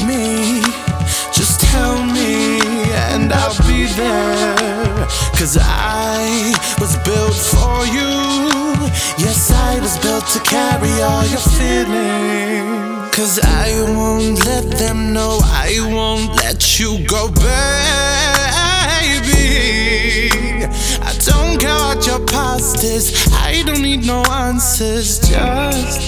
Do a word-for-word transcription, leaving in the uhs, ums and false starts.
me, just tell me and I'll be there. Cause I was built for you. Yes, I was built to carry all your feelings. Cause I won't let them know, I won't let you go, baby. I don't care what your past is, I don't need no answers, just